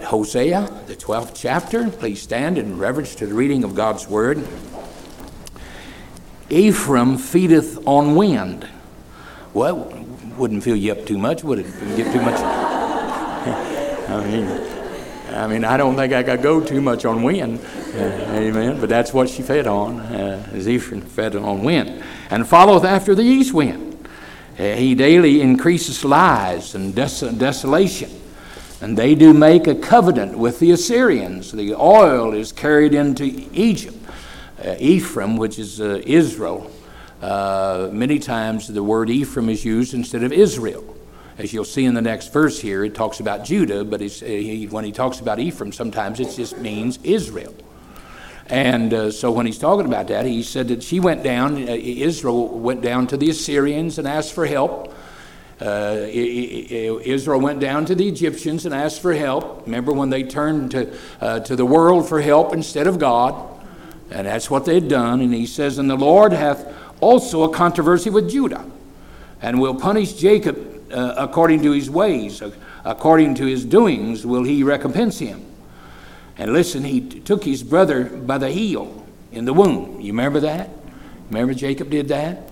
Hosea, the 12th chapter. Please stand in reverence to the reading of God's word. Ephraim feedeth on wind. Well, wouldn't fill you up too much, would it? Get too much. I mean, I don't think I could go too much on wind. Amen. But that's what she fed on, as Ephraim fed on wind. And followeth after the east wind. He daily increases lies and desolation. And they do make a covenant with the Assyrians. The oil is carried into Egypt. Ephraim, which is Israel. Many times the word Ephraim is used instead of Israel. As you'll see in the next verse here, it talks about Judah, but when he talks about Ephraim, sometimes it just means Israel. And so when he's talking about that, he said that Israel went down to the Assyrians and asked for help. Israel went down to the Egyptians and asked for help. Remember when they turned to the world for help instead of God? And that's what they'd done. And he says, and the Lord hath also a controversy with Judah, and will punish Jacob according to his ways, according to his doings will he recompense him. And listen, he took his brother by the heel in the womb. You remember that? Remember Jacob did that?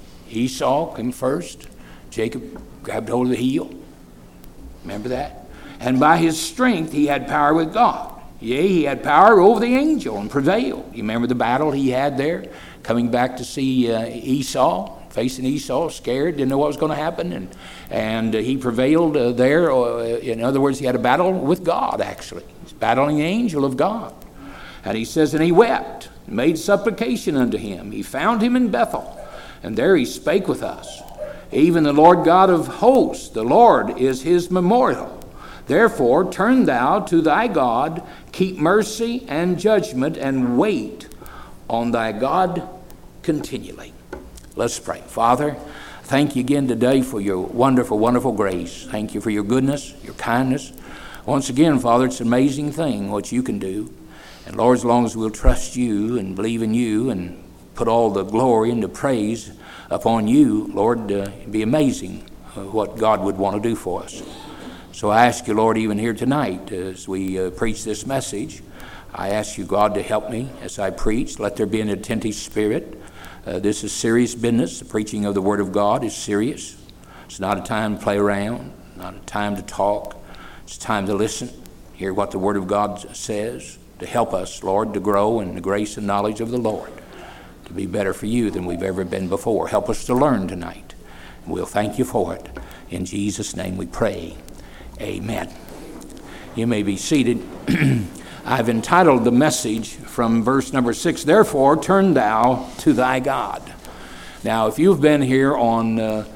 Esau came first. Jacob grabbed hold of the heel. Remember that? And by his strength he had power with God. Yea, he had power over the angel and prevailed. You remember the battle he had there? Coming back to see Esau, facing Esau, scared, didn't know what was going to happen. And he prevailed there. In other words, he had a battle with God, actually. He's battling the angel of God. And he says, and he wept, and made supplication unto him. He found him in Bethel, and there he spake with us. Even the Lord God of hosts, the Lord is his memorial. Therefore, turn thou to thy God, keep mercy and judgment, and wait on thy God continually. Let's pray. Father, thank you again today for your wonderful, wonderful grace. Thank you for your goodness, your kindness. Once again, Father, it's an amazing thing what you can do. And Lord, as long as we'll trust you and believe in you and put all the glory and the praise upon you, Lord, it'd be amazing what God would want to do for us. So I ask you, Lord, even here tonight, as we preach this message, I ask you, God, to help me as I preach. Let there be an attentive spirit. This is serious business. The preaching of the Word of God is serious. It's not a time to play around, not a time to talk. It's time to listen, hear what the Word of God says, to help us, Lord, to grow in the grace and knowledge of the Lord, to be better for you than we've ever been before. Help us to learn tonight. And we'll thank you for it. In Jesus' name we pray. Amen. You may be seated. I've entitled the message from verse number 6, therefore turn thou to thy God. Now, if you've been here on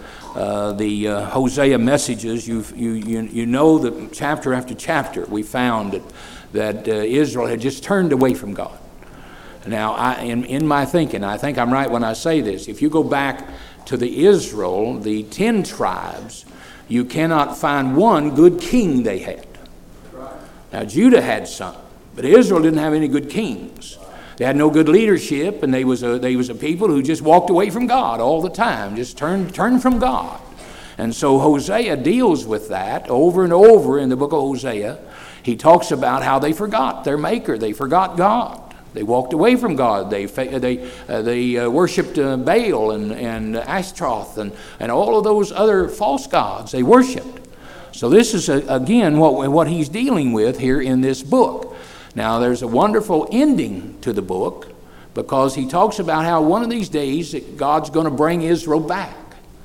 the Hosea messages, you know that chapter after chapter we found that Israel had just turned away from God. Now, in my thinking, I think I'm right when I say this. If you go back to the 10 tribes, you cannot find one good king they had. Now, Judah had some, but Israel didn't have any good kings. They had no good leadership, and they was a people who just walked away from God all the time, just turned from God. And so Hosea deals with that over and over in the book of Hosea. He talks about how they forgot their Maker. They forgot God. They walked away from God. They worshipped Baal and Ashtaroth and all of those other false gods they worshipped. So this is, again, what he's dealing with here in this book. Now, there's a wonderful ending to the book because he talks about how one of these days God's going to bring Israel back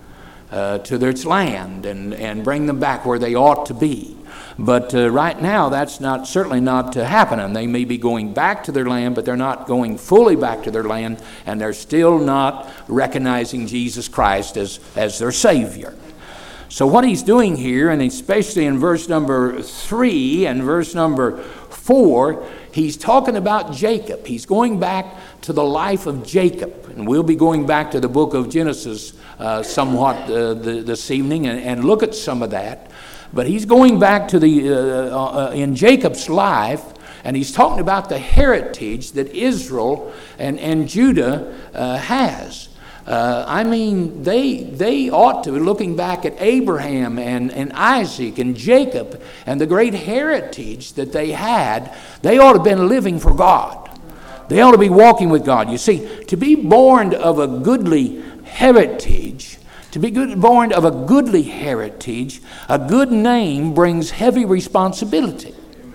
to its land and bring them back where they ought to be. But right now, that's certainly not happening. They may be going back to their land, but they're not going fully back to their land, and they're still not recognizing Jesus Christ as their Savior. So what he's doing here, and especially in verse number 3 and verse number 4, he's talking about Jacob. He's going back to the life of Jacob, and we'll be going back to the book of Genesis somewhat this evening and look at some of that. But he's going back to in Jacob's life, and he's talking about the heritage that Israel and Judah has. They ought to, looking back at Abraham and Isaac and Jacob and the great heritage that they had, they ought to have been living for God. They ought to be walking with God. You see, to be born of a goodly heritage, a good name brings heavy responsibility.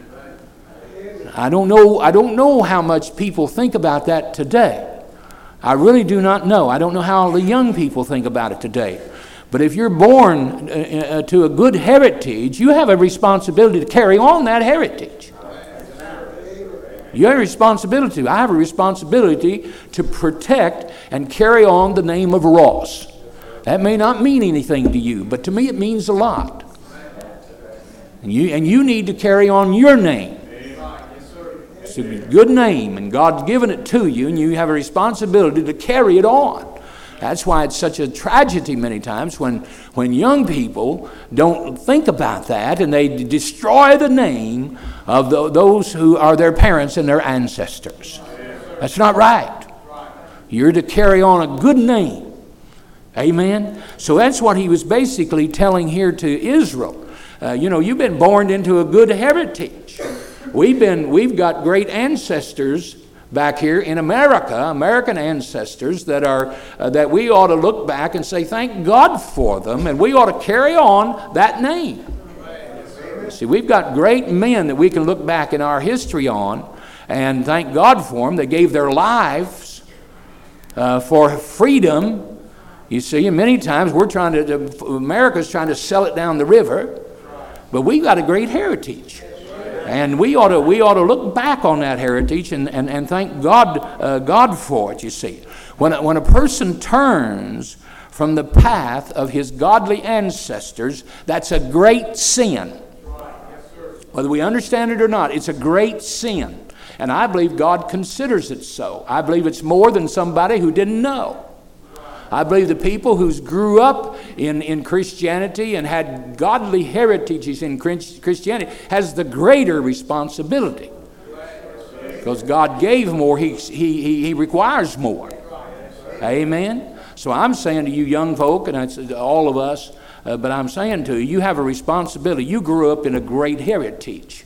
I don't know how much people think about that today. I really do not know. I don't know how the young people think about it today. But if you're born to a good heritage, you have a responsibility to carry on that heritage. You have a responsibility. I have a responsibility to protect and carry on the name of Ross. That may not mean anything to you, but to me it means a lot. And you need to carry on your name. It's a good name, and God's given it to you, and you have a responsibility to carry it on. That's why it's such a tragedy many times when young people don't think about that, and they destroy the name of those who are their parents and their ancestors. That's not right. You're to carry on a good name. Amen? So that's what he was basically telling here to Israel. You've been born into a good heritage. We've got great ancestors back here in America, American ancestors that we ought to look back and say thank God for them, and we ought to carry on that name. See, we've got great men that we can look back in our history on and thank God for them. They gave their lives for freedom. You see, and many times America's trying to sell it down the river, but we've got a great heritage. And we ought to look back on that heritage and thank God for it, you see. When a person turns from the path of his godly ancestors, that's a great sin. Whether we understand it or not, it's a great sin. And I believe God considers it so. I believe it's more than somebody who didn't know. I believe the people who grew up in Christianity and had godly heritages in Christianity has the greater responsibility. Because God gave more, He requires more. Amen? So I'm saying to you young folk, and that's all of us, but I'm saying to you, you have a responsibility. You grew up in a great heritage.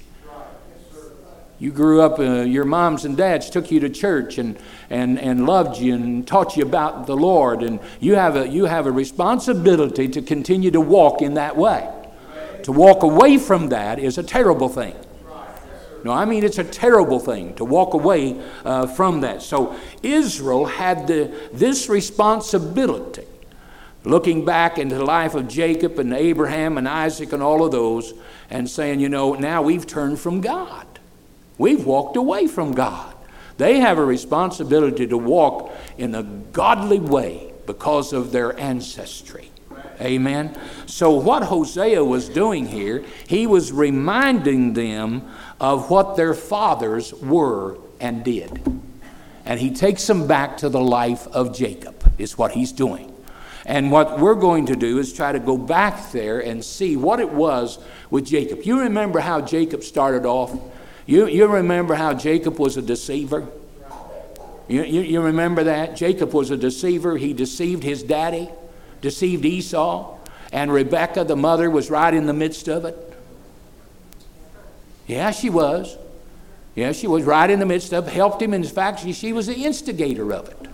You grew up, your moms and dads took you to church and loved you and taught you about the Lord. And you have a responsibility to continue to walk in that way. To walk away from that is a terrible thing. No, I mean it's a terrible thing to walk away from that. So Israel had this responsibility, looking back into the life of Jacob and Abraham and Isaac and all of those, and saying, now we've turned from God. We've walked away from God. They have a responsibility to walk in a godly way because of their ancestry. Amen. So what Hosea was doing here, he was reminding them of what their fathers were and did. And he takes them back to the life of Jacob, is what he's doing. And what we're going to do is try to go back there and see what it was with Jacob. You remember how Jacob started off? You remember how Jacob was a deceiver? You remember that? Jacob was a deceiver. He deceived his daddy, deceived Esau, and Rebekah, the mother, was right in the midst of it. Yeah, she was. Yeah, she was right in the midst of it, helped him. In fact, she was the instigator of it.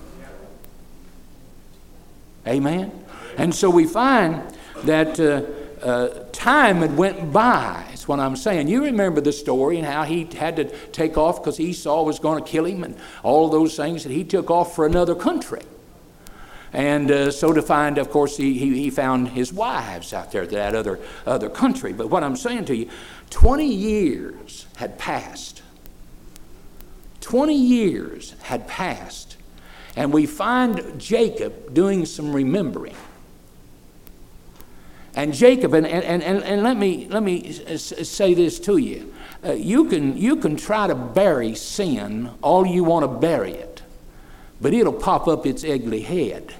Amen? And so we find that time had went by. That's what I'm saying. You remember the story and how he had to take off because Esau was going to kill him and all of those things, and he took off for another country. And so to find, of course, he found his wives out there, that other country. But what I'm saying to you, 20 years had passed. 20 years had passed. And we find Jacob doing some remembering. And Jacob, and let me say this to you. You can try to bury sin all you want to bury it, but it'll pop up its ugly head.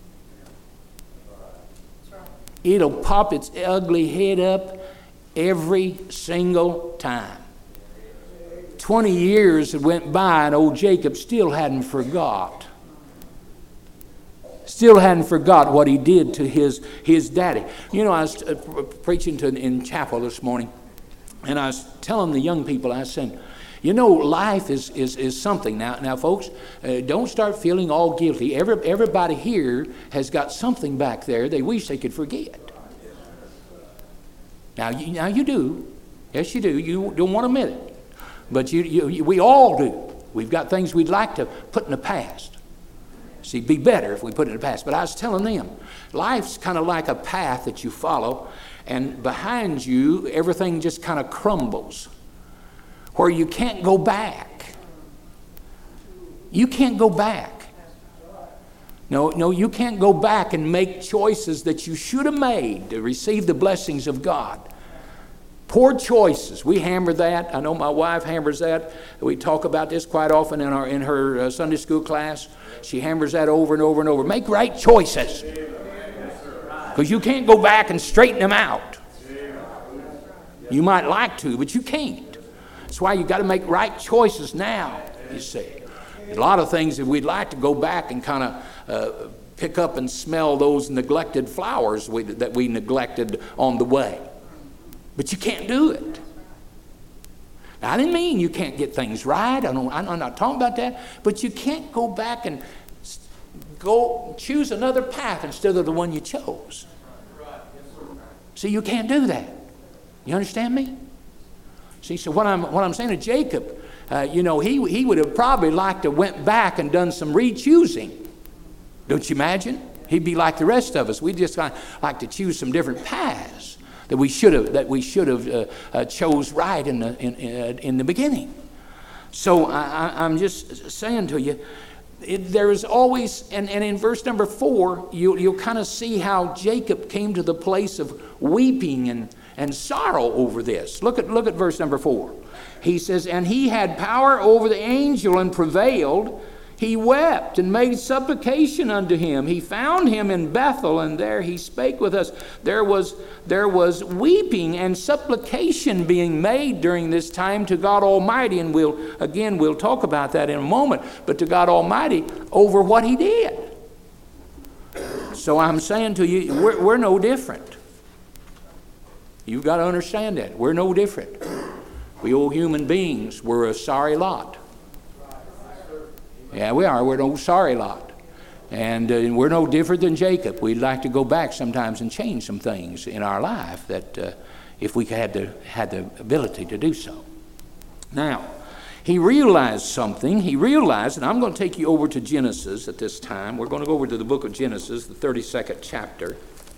It'll pop its ugly head up every single time. 20 years had went by and old Jacob still hadn't forgot. still hadn't forgot what he did to his daddy. You know, I was preaching in chapel this morning, and I was telling the young people, I was saying, you know, life is something. Now, folks, don't start feeling all guilty. Everybody here has got something back there they wish they could forget. Now you do. Yes, you do. You don't want to admit it. But we all do. We've got things we'd like to put in the past. See, it'd be better if we put it in the past. But I was telling them, life's kind of like a path that you follow, and behind you, everything just kind of crumbles, where you can't go back. You can't go back. No, you can't go back and make choices that you should have made to receive the blessings of God. Poor choices. We hammer that. I know my wife hammers that. We talk about this quite often in her Sunday school class. She hammers that over and over and over. Make right choices. Because you can't go back and straighten them out. You might like to, but you can't. That's why you got to make right choices now, you see. A lot of things that we'd like to go back and kind of pick up and smell those neglected flowers that we neglected on the way. But you can't do it. Now, I didn't mean you can't get things right. I'm not talking about that. But you can't go back and go choose another path instead of the one you chose. See, you can't do that. You understand me? See, so what I'm saying to Jacob, he would have probably liked to went back and done some re-choosing. Don't you imagine? He'd be like the rest of us. We just like to choose some different paths that we should have chose right in the beginning. So I'm just saying to you, there is always, and in verse number 4, you'll kind of see how Jacob came to the place of weeping and sorrow over this. Look at verse number 4. He says, and he had power over the angel and prevailed. He wept and made supplication unto him. He found him in Bethel, and there he spake with us. There was weeping and supplication being made during this time to God Almighty, and we'll talk about that in a moment, but to God Almighty over what he did. So I'm saying to you, we're no different. You've got to understand that. We're no different. We old human beings, we're a sorry lot. Yeah, we are. We're an old sorry lot. And we're no different than Jacob. We'd like to go back sometimes and change some things in our life that if we had the ability to do so. Now, he realized something. He realized, and I'm going to take you over to Genesis at this time. We're going to go over to the book of Genesis, the 32nd chapter.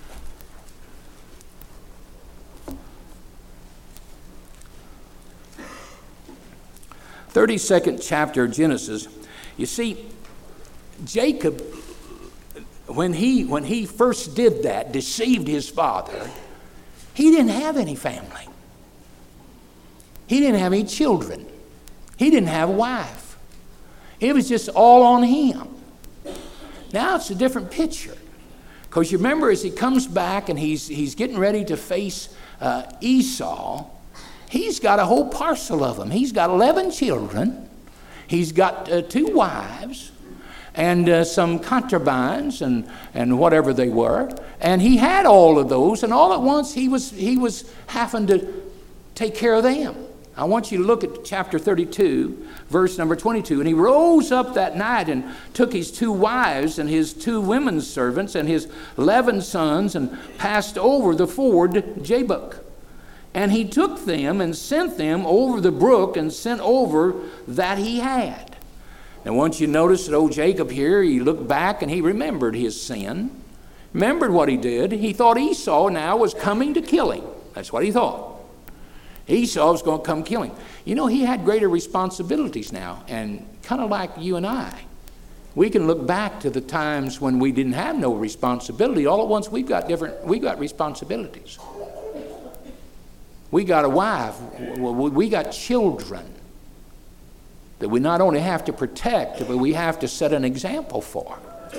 (32nd chapter of Genesis). You see, Jacob, when he first did that, deceived his father, he didn't have any family. He didn't have any children. He didn't have a wife. It was just all on him. Now it's a different picture. Because you remember, as he comes back and he's getting ready to face Esau, he's got a whole parcel of them. He's got 11 children. He's got 2 wives and some concubines and whatever they were. And he had all of those, and all at once he was having to take care of them. I want you to look at chapter 32, verse number 22. And he rose up that night and took his 2 wives and his 2 women servants and his 11 sons and passed over the ford Jabbok. And he took them and sent them over the brook and sent over that he had. Now, once you notice that old Jacob here, he looked back and he remembered his sin, remembered what he did. He thought Esau now was coming to kill him. That's what he thought. Esau was going to come kill him. You know, he had greater responsibilities now, and kind of like you and I. We can look back to the times when we didn't have no responsibility. All at once we've got responsibilities. We got a wife, we got children that we not only have to protect, but we have to set an example for.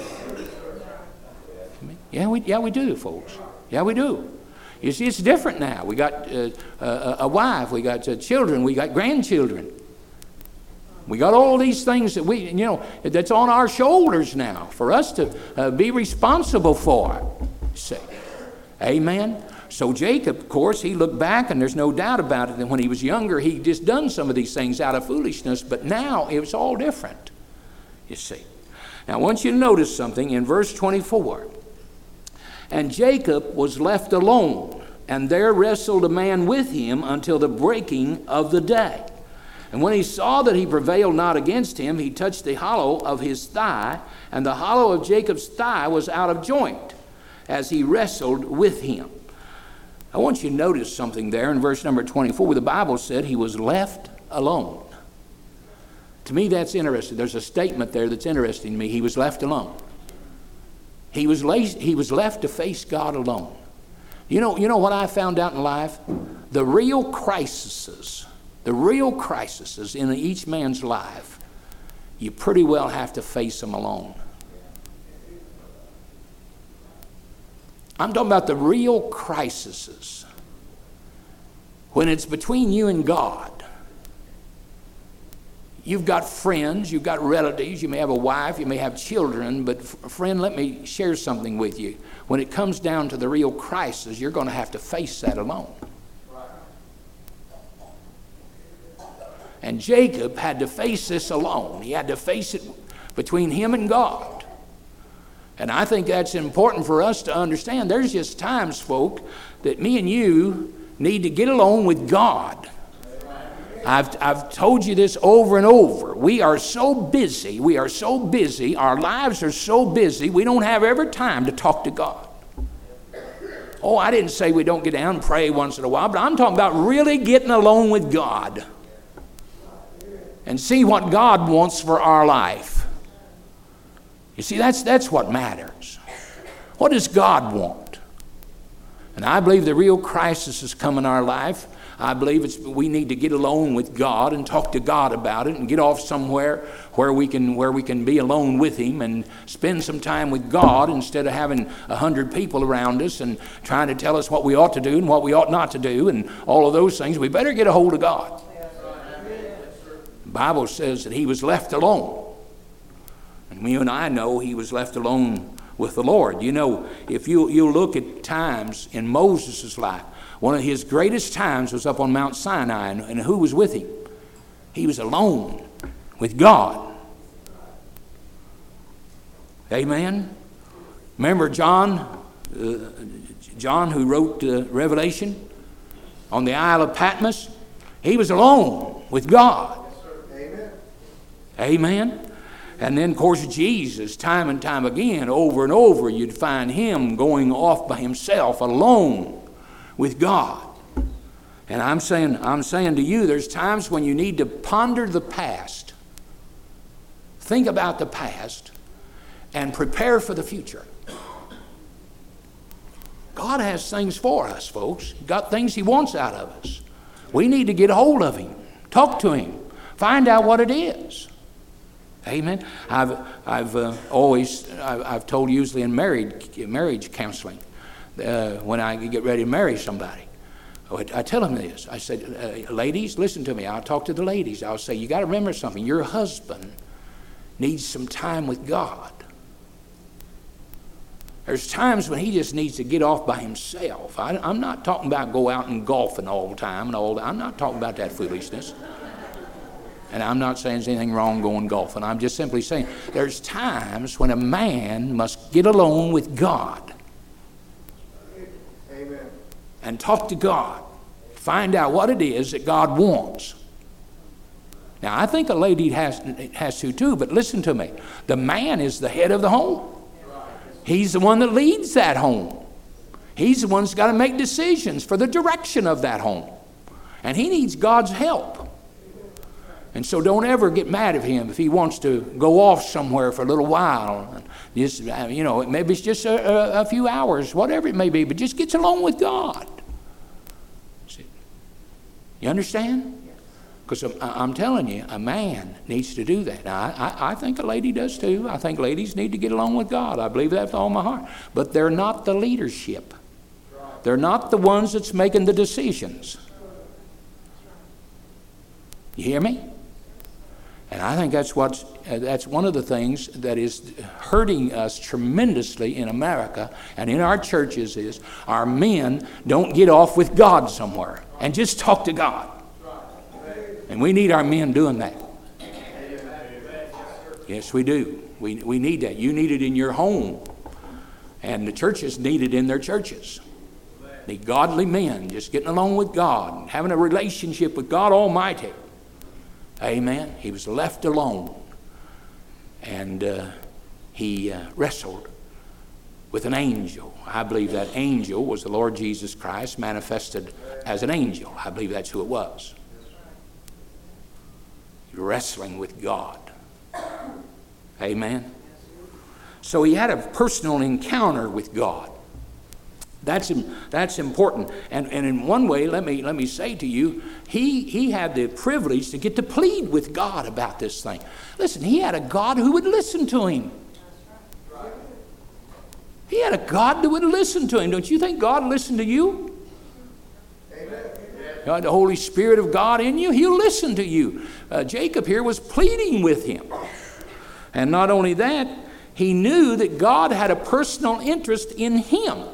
Yeah, we do, folks. Yeah, we do. You see, it's different now. We got a wife, we got children, we got grandchildren. We got all these things that that's on our shoulders now for us to be responsible for. See, amen. So Jacob, of course, he looked back, and there's no doubt about it that when he was younger, he just done some of these things out of foolishness, but now it was all different, you see. Now, I want you to notice something in verse 24. And Jacob was left alone, and there wrestled a man with him until the breaking of the day. And when he saw that he prevailed not against him, he touched the hollow of his thigh, and the hollow of Jacob's thigh was out of joint, as he wrestled with him. I want you to notice something there in verse number 24, where the Bible said he was left alone. To me, that's interesting. There's a statement there that's interesting to me. He was left alone. He was left to face God alone. You know what I found out in life? The real crises in each man's life, you pretty well have to face them alone. I'm talking about the real crises. When it's between you and God. You've got friends, you've got relatives, you may have a wife, you may have children, but friend, let me share something with you. When it comes down to the real crisis, you're going to have to face that alone. And Jacob had to face this alone. He had to face it between him and God. And I think that's important for us to understand. There's just times, folk, that me and you need to get alone with God. I've told you this over and over. We are so busy. Our lives are so busy. We don't have every time to talk to God. Oh, I didn't say we don't get down and pray once in a while, but I'm talking about really getting alone with God and see what God wants for our life. You see, that's what matters. What does God want? And I believe the real crisis has come in our life. I believe we need to get alone with God and talk to God about it and get off somewhere where we can be alone with Him and spend some time with God instead of having 100 people around us and trying to tell us what we ought to do and what we ought not to do and all of those things. We better get a hold of God. The Bible says that he was left alone. And you and I know he was left alone with the Lord. You know, if you look at times in Moses' life, one of his greatest times was up on Mount Sinai, and who was with him? He was alone with God. Amen? Remember John who wrote Revelation on the Isle of Patmos? He was alone with God. Amen. Amen? And then, of course, Jesus, time and time again, over and over, you'd find him going off by himself, alone with God. And I'm saying to you, there's times when you need to ponder the past, think about the past, and prepare for the future. God has things for us, folks. He's got things he wants out of us. We need to get a hold of him, talk to him, find out what it is. Amen. I've told usually in marriage counseling, when I get ready to marry somebody, I tell them this. I said, ladies, listen to me. I'll talk to the ladies. I'll say, you got to remember something. Your husband needs some time with God. There's times when he just needs to get off by himself. I'm not talking about go out and golfing all the time and all that. I'm not talking about that foolishness. And I'm not saying there's anything wrong going golfing. I'm just simply saying there's times when a man must get alone with God. Amen. And talk to God. Find out what it is that God wants. Now, I think a lady has to too, but listen to me. The man is the head of the home. He's the one that leads that home. He's the one that's got to make decisions for the direction of that home. And he needs God's help. And so don't ever get mad at him if he wants to go off somewhere for a little while. Just, maybe it's just a few hours, whatever it may be, but just gets along with God. See? You understand? Because I'm telling you, a man needs to do that. Now, I think a lady does too. I think ladies need to get along with God. I believe that with all my heart. But they're not the leadership. They're not the ones that's making the decisions. You hear me? And I think that's one of the things that is hurting us tremendously in America and in our churches is our men don't get off with God somewhere and just talk to God. And we need our men doing that. Yes, we do. We need that. You need it in your home. And the churches need it in their churches. Need godly men just getting along with God and having a relationship with God Almighty. Amen. He was left alone. And he wrestled with an angel. I believe that angel was the Lord Jesus Christ manifested as an angel. I believe that's who it was. Wrestling with God. Amen. So he had a personal encounter with God. That's important. And in one way, let me say to you, he had the privilege to get to plead with God about this thing. Listen, he had a God who would listen to him. He had a God that would listen to him. Don't you think God listened to you? Amen. The Holy Spirit of God in you, he'll listen to you. Jacob here was pleading with him. And not only that, he knew that God had a personal interest in him.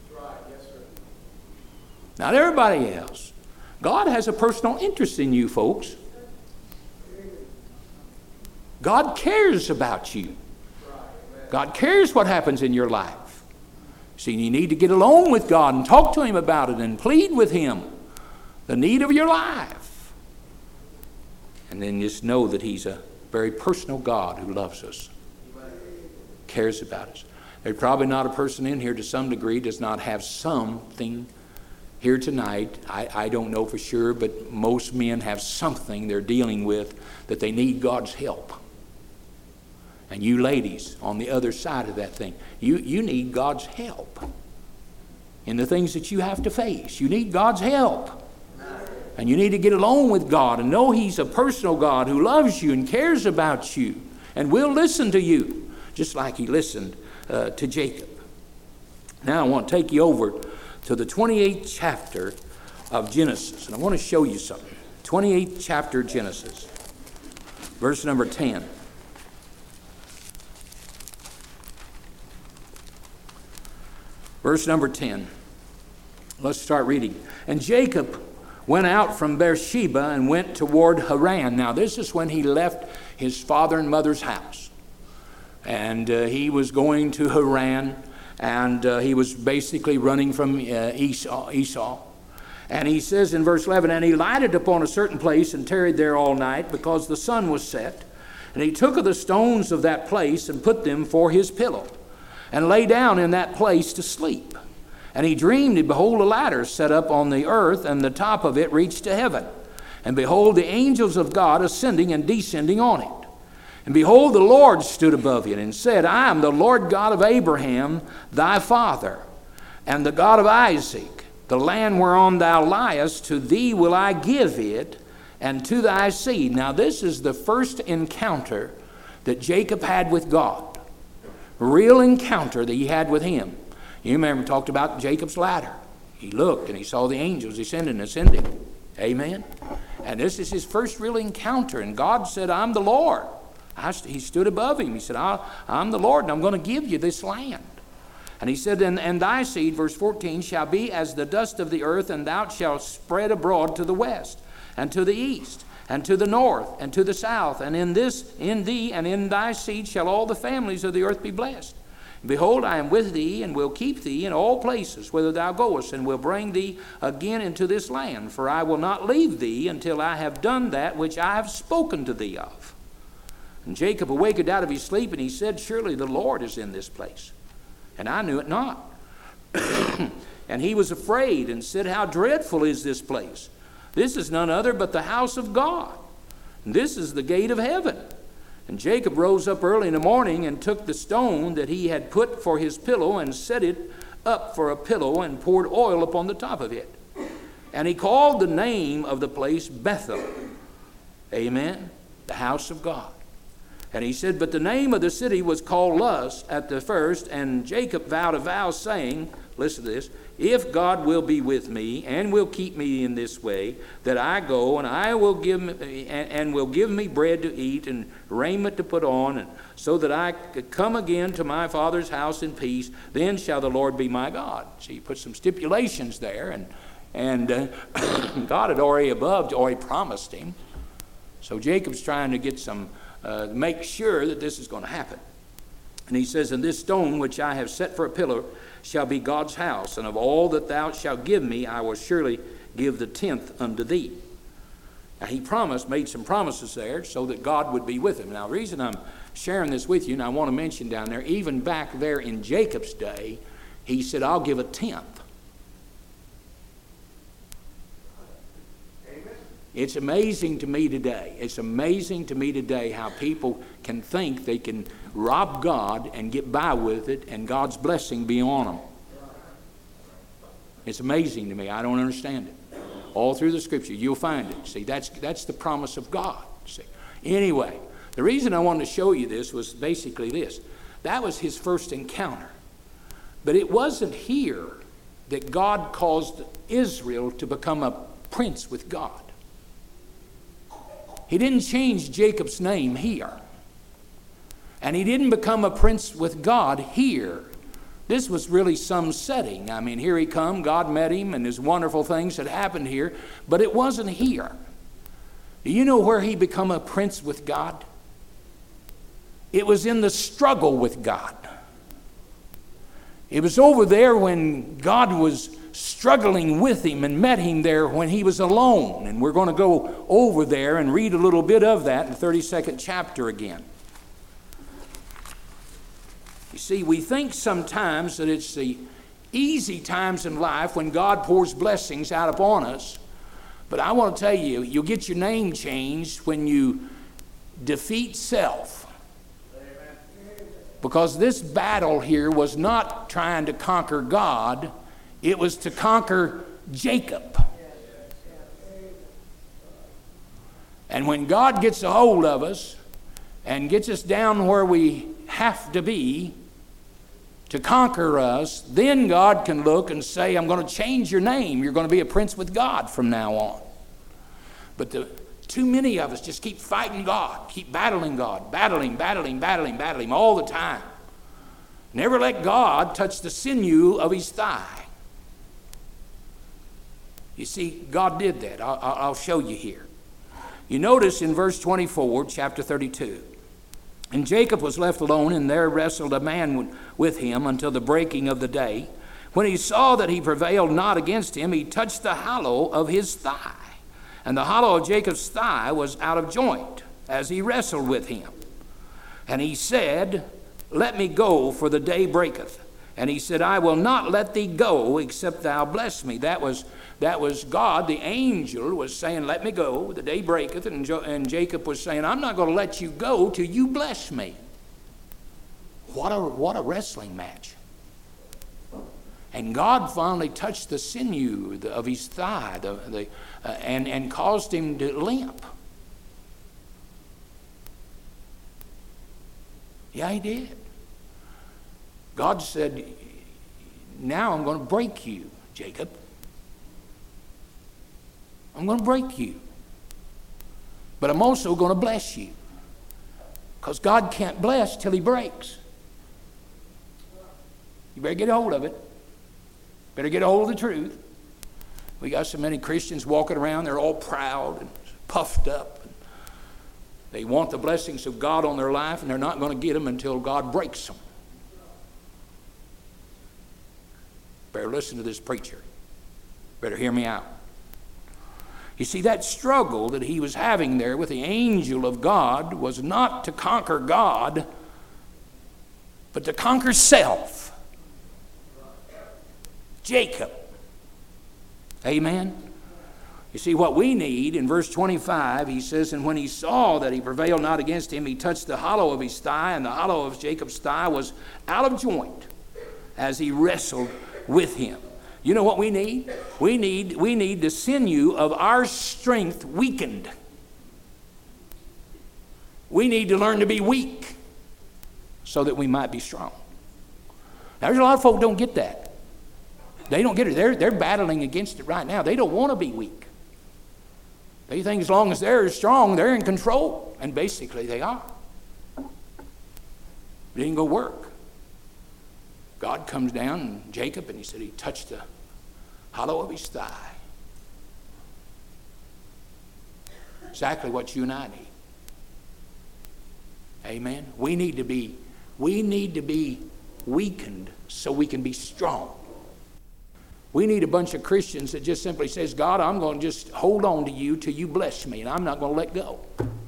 Not everybody else. God has a personal interest in you, folks. God cares about you. God cares what happens in your life. See, you need to get along with God and talk to him about it and plead with him the need of your life. And then just know that he's a very personal God who loves us, cares about us. There's probably not a person in here to some degree does not have something here tonight. I don't know for sure, but most men have something they're dealing with that they need God's help. And you ladies on the other side of that thing, you need God's help in the things that you have to face. You need God's help. And you need to get along with God and know he's a personal God who loves you and cares about you and will listen to you, just like he listened to Jacob. Now I want to take you over to the 28th chapter of Genesis. And I want to show you something. 28th chapter of Genesis, verse number 10. Verse number 10. Let's start reading. And Jacob went out from Beersheba and went toward Haran. Now this is when he left his father and mother's house. And he was going to Haran. And he was basically running from Esau. And he says in verse 11, and he lighted upon a certain place and tarried there all night because the sun was set. And he took of the stones of that place and put them for his pillow and lay down in that place to sleep. And he dreamed, and behold, a ladder set up on the earth, and the top of it reached to heaven. And behold, the angels of God ascending and descending on it. And behold, the Lord stood above it and said, I am the Lord God of Abraham, thy father, and the God of Isaac. The land whereon thou liest, to thee will I give it, and to thy seed. Now this is the first encounter that Jacob had with God. A real encounter that he had with him. You remember we talked about Jacob's ladder. He looked and he saw the angels descending and ascending. Amen. And this is his first real encounter. And God said, I'm the Lord. He stood above him. He said, I'm the Lord, and I'm going to give you this land. And he said, and thy seed, verse 14, shall be as the dust of the earth, and thou shalt spread abroad to the west, and to the east, and to the north, and to the south. And in thee and in thy seed shall all the families of the earth be blessed. Behold, I am with thee, and will keep thee in all places whither thou goest, and will bring thee again into this land. For I will not leave thee until I have done that which I have spoken to thee of. And Jacob awakened out of his sleep, and he said, surely the Lord is in this place. And I knew it not. And he was afraid, and said, how dreadful is this place? This is none other but the house of God. And this is the gate of heaven. And Jacob rose up early in the morning, and took the stone that he had put for his pillow, and set it up for a pillow, and poured oil upon the top of it. And he called the name of the place Bethel. Amen. The house of God. And he said, but the name of the city was called Luz at the first. And Jacob vowed a vow, saying, listen to this, if God will be with me and will keep me in this way, that I go and I will give me bread to eat and raiment to put on, and so that I could come again to my Father's house in peace, then shall the Lord be my God. See, he put some stipulations there, and God had already promised him. So Jacob's trying to get make sure that this is going to happen. And he says, and this stone which I have set for a pillar shall be God's house, and of all that thou shalt give me, I will surely give the 10th unto thee. Now he made some promises there so that God would be with him. Now the reason I'm sharing this with you, and I want to mention down there, even back there in Jacob's day, he said, I'll give a 10th. It's amazing to me today. It's amazing to me today how people can think they can rob God and get by with it and God's blessing be on them. It's amazing to me. I don't understand it. All through the Scripture, you'll find it. See, that's the promise of God. See. Anyway, the reason I wanted to show you this was basically this. That was his first encounter. But it wasn't here that God caused Israel to become a prince with God. He didn't change Jacob's name here. And he didn't become a prince with God here. This was really some setting. I mean, here he come, God met him, and there's wonderful things that happened here. But it wasn't here. Do you know where he became a prince with God? It was in the struggle with God. It was over there when God was struggling with him and met him there when he was alone. And we're going to go over there and read a little bit of that in the 32nd chapter again. You see, we think sometimes that it's the easy times in life when God pours blessings out upon us. But I want to tell you, you'll get your name changed when you defeat self. Because this battle here was not trying to conquer God. It was to conquer Jacob. And when God gets a hold of us and gets us down where we have to be to conquer us, then God can look and say, I'm going to change your name. You're going to be a prince with God from now on. But too many of us just keep fighting God, keep battling God, battling all the time. Never let God touch the sinew of his thigh. You see, God did that. I'll show you here. You notice in verse 24, chapter 32. And Jacob was left alone, and there wrestled a man with him until the breaking of the day. When he saw that he prevailed not against him, he touched the hollow of his thigh. And the hollow of Jacob's thigh was out of joint as he wrestled with him. And he said, Let me go, for the day breaketh. And he said, I will not let thee go, except thou bless me. That was God, the angel, was saying, let me go, the day breaketh. And Jacob was saying, I'm not going to let you go till you bless me. What a wrestling match. And God finally touched the sinew of his thigh and caused him to limp. Yeah, he did. God said, now I'm going to break you, Jacob. I'm going to break you. But I'm also going to bless you. Because God can't bless till he breaks. You better get a hold of it. Better get a hold of the truth. We got so many Christians walking around, they're all proud and puffed up. They want the blessings of God on their life, and they're not going to get them until God breaks them. Better listen to this preacher. Better hear me out. You see, that struggle that he was having there with the angel of God was not to conquer God, but to conquer self. Jacob. Amen? You see, what we need, in verse 25, he says, and when he saw that he prevailed not against him, he touched the hollow of his thigh, and the hollow of Jacob's thigh was out of joint as he wrestled with him. You know what we need? We need the sinew of our strength weakened. We need to learn to be weak so that we might be strong. Now, there's a lot of folk don't get that. They don't get it. They're battling against it right now. They don't want to be weak. They think as long as they're strong, they're in control. And basically they are. It ain't going to work. God comes down, and Jacob, and he said he touched the hollow of his thigh. Exactly what you and I need. Amen. We need to be weakened so we can be strong. We need a bunch of Christians that just simply says, God, I'm going to just hold on to you till you bless me, and I'm not going to let go.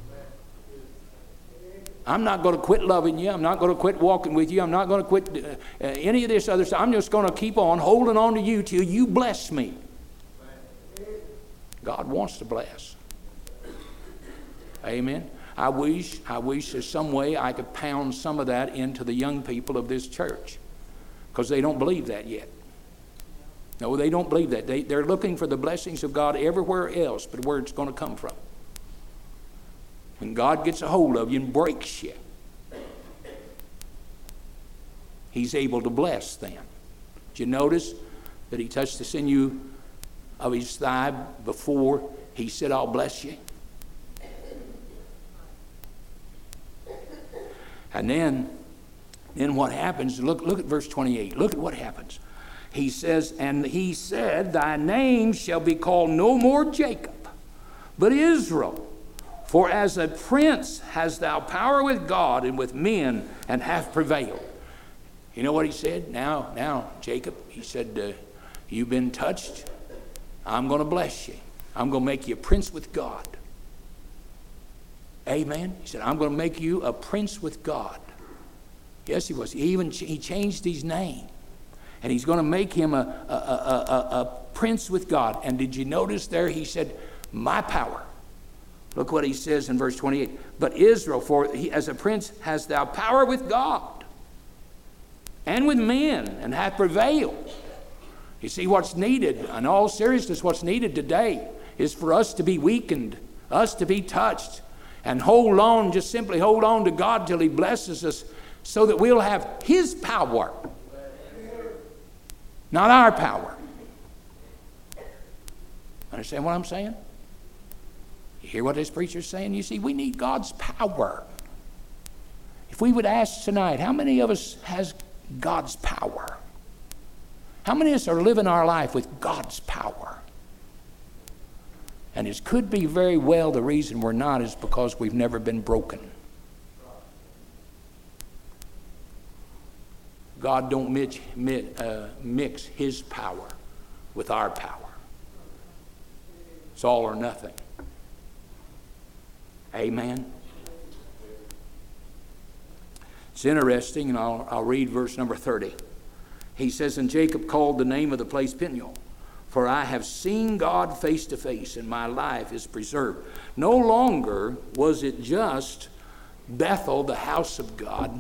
I'm not going to quit loving you. I'm not going to quit walking with you. I'm not going to quit any of this other stuff. I'm just going to keep on holding on to you till you bless me. God wants to bless. Amen. I wish there's some way I could pound some of that into the young people of this church, because they don't believe that yet. No, they don't believe that. They're looking for the blessings of God everywhere else but where it's going to come from. When God gets a hold of you and breaks you, He's able to bless then. Did you notice that He touched the sinew of his thigh before He said, I'll bless you? And then what happens? Look at verse 28. Look at what happens. He says, and he said, thy name shall be called no more Jacob, but Israel. For as a prince hast thou power with God and with men, and have prevailed. You know what he said? Now, Jacob, he said, you've been touched. I'm going to bless you. I'm going to make you a prince with God. Amen. He said, I'm going to make you a prince with God. Yes, he was. He changed his name. And he's going to make him a prince with God. And did you notice there he said, my power. Look what he says in verse 28. But Israel, for he, as a prince, has thou power with God and with men, and hath prevailed. You see, what's needed, in all seriousness, what's needed today is for us to be weakened, us to be touched, and hold on, just simply hold on to God till He blesses us, so that we'll have His power, not our power. Understand what I'm saying? You hear what this preacher's saying? You see, we need God's power. If we would ask tonight, how many of us has God's power? How many of us are living our life with God's power? And it could be very well the reason we're not is because we've never been broken. God don't mix His power with our power. It's all or nothing. Amen. It's interesting, and I'll read verse number 30. He says, and Jacob called the name of the place Peniel, for I have seen God face to face, and my life is preserved. No longer was it just Bethel, the house of God.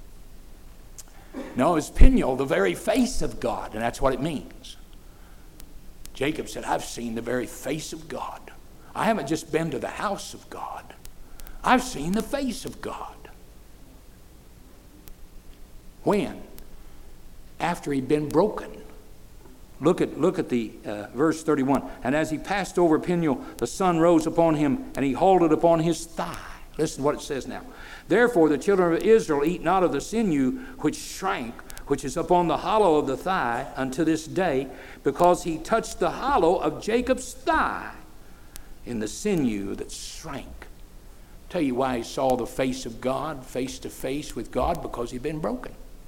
No, it's Peniel, the very face of God, and that's what it means. Jacob said, I've seen the very face of God. I haven't just been to the house of God. I've seen the face of God. When? After he'd been broken. Look at the verse 31. And as he passed over Peniel, the sun rose upon him, and he halted upon his thigh. Listen to what it says now. Therefore the children of Israel eat not of the sinew which shrank, which is upon the hollow of the thigh unto this day, because he touched the hollow of Jacob's thigh in the sinew that shrank. Tell you why he saw the face of God, face to face with God, because he'd been broken.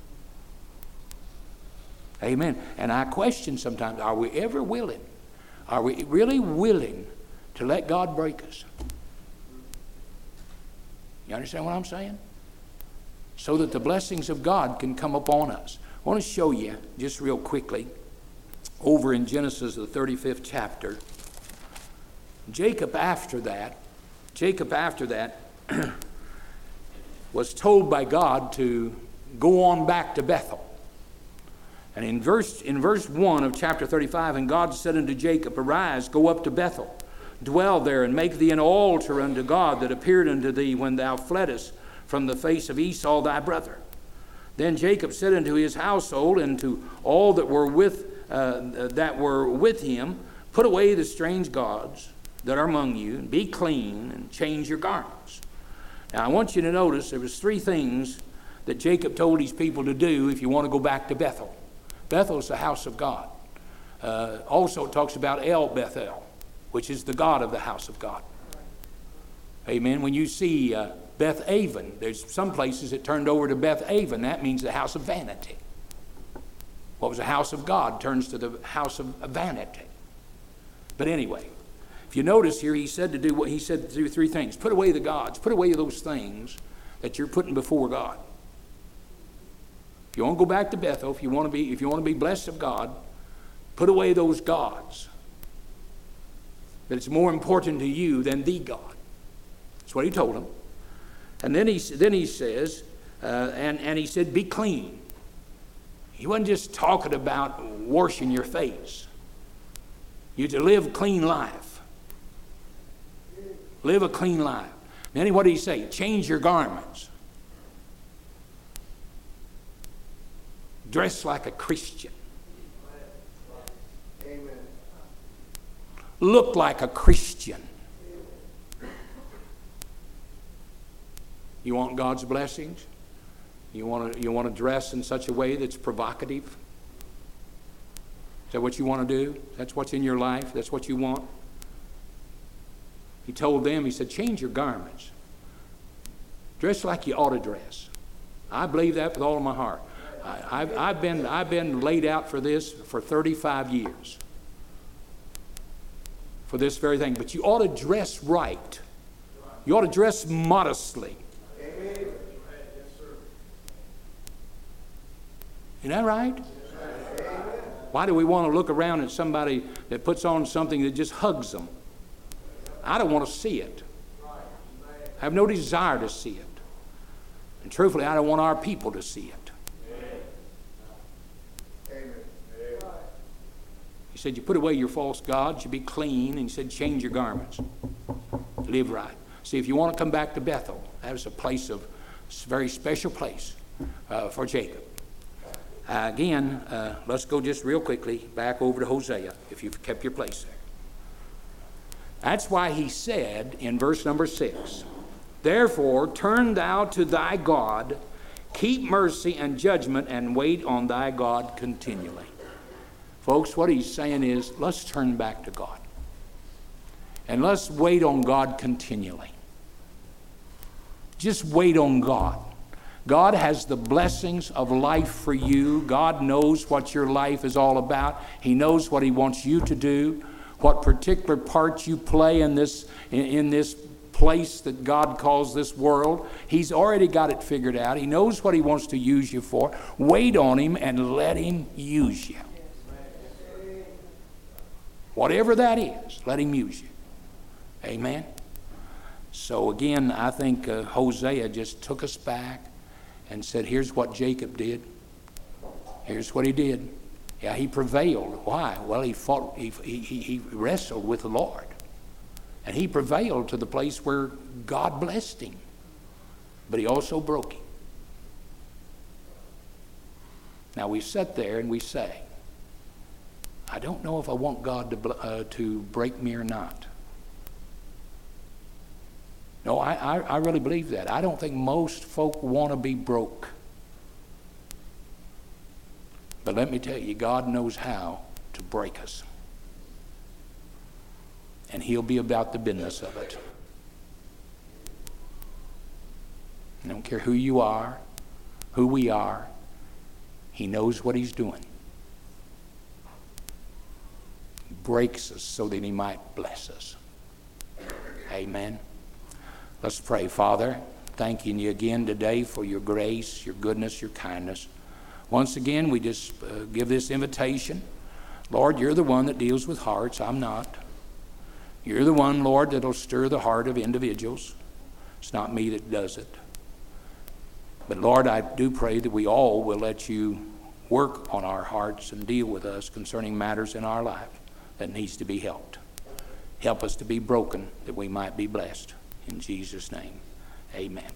Amen. And I question sometimes, are we ever willing? Are we really willing to let God break us? You understand what I'm saying? So that the blessings of God can come upon us. I want to show you, just real quickly, over in Genesis, the 35th chapter. Jacob after that was told by God to go on back to Bethel. And in verse 1 of chapter 35, and God said unto Jacob, arise, go up to Bethel, dwell there, and make thee an altar unto God that appeared unto thee when thou fleddest from the face of Esau thy brother. Then Jacob said unto his household and to all that were with that were with him, put away the strange gods that are among you, and be clean, and change your garments. Now, I want you to notice there was 3 things that Jacob told his people to do if you want to go back to Bethel. Bethel is the house of God. Also, it talks about El Bethel, which is the God of the house of God. Amen. When you see Beth Aven, there's some places it turned over to Beth Aven. That means the house of vanity. What was the house of God turns to the house of vanity. But anyway, if you notice here, he said to do 3 things. Put away the gods. Put away those things that you're putting before God. If you want to go back to Bethel, if you want to be blessed of God, put away those gods. That it's more important to you than the God. That's what he told them. And then he says, and he said, be clean. He wasn't just talking about washing your face. You're to live a clean life. Live a clean life. Then what did he say? Change your garments. Dress like a Christian. Amen. Look like a Christian. You want God's blessings? You want to dress in such a way that's provocative? Is that what you want to do? That's what's in your life? That's what you want? He told them, he said, change your garments. Dress like you ought to dress. I believe that with all of my heart. I've been laid out for this for 35 years. For this very thing. But you ought to dress right. You ought to dress modestly. Amen. Isn't that right? Why do we want to look around at somebody that puts on something that just hugs them? I don't want to see it. I have no desire to see it. And truthfully, I don't want our people to see it. He said, you put away your false gods, you be clean, and he said, change your garments. Live right. See, if you want to come back to Bethel, that was a very special place for Jacob. Again, let's go just real quickly back over to Hosea, if you've kept your place there. That's why he said in verse number 6, therefore turn thou to thy God, keep mercy and judgment, and wait on thy God continually. Folks, what he's saying is, let's turn back to God. And let's wait on God continually. Just wait on God. God has the blessings of life for you. God knows what your life is all about. He knows what he wants you to do, what particular part you play in this place that God calls this world. He's already got it figured out. He knows what he wants to use you for. Wait on him and let him use you. Whatever that is, let him use you. Amen? So again, I think Hosea just took us back and said, here's what Jacob did. Here's what he did. Yeah, he prevailed. Why? Well, he fought, he wrestled with the Lord. And he prevailed to the place where God blessed him. But he also broke him. Now we sit there and we say, I don't know if I want God to break me or not. No, I really believe that. I don't think most folk want to be broke. But let me tell you, God knows how to break us. And he'll be about the business of it. I don't care who you are, who we are. He knows what he's doing. He breaks us so that he might bless us. Amen. Let's pray. Father, thanking you again today for your grace, your goodness, your kindness. Once again, we just give this invitation. Lord, you're the one that deals with hearts. I'm not. You're the one, Lord, that'll stir the heart of individuals. It's not me that does it. But Lord, I do pray that we all will let you work on our hearts and deal with us concerning matters in our life that needs to be helped. Help us to be broken that we might be blessed. In Jesus' name, amen.